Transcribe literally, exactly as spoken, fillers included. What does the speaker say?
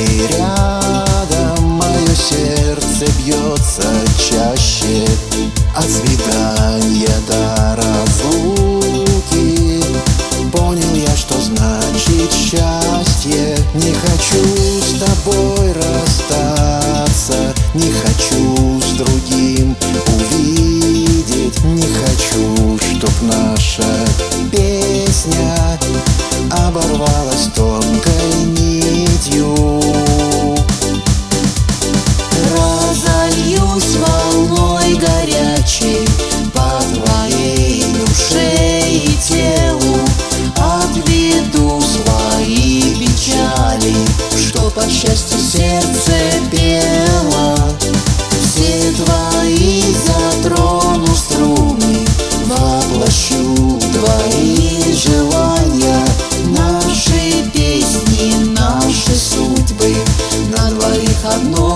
ты рядом, мое сердце бьется чаще. От свидания до разлуки понял я, что значит счастье. Не хочу с тобой расстаться, не хочу с другим увидеть, не хочу, чтоб наша песня оборвалась тонкой нитью. Разольюсь волной горячей по твоей душе и телу, отведу свои печали, чтоб от счастья сердце пело. Все твои затрону струны, воплощу твои желания. Наши песни, наши судьбы, на двоих одно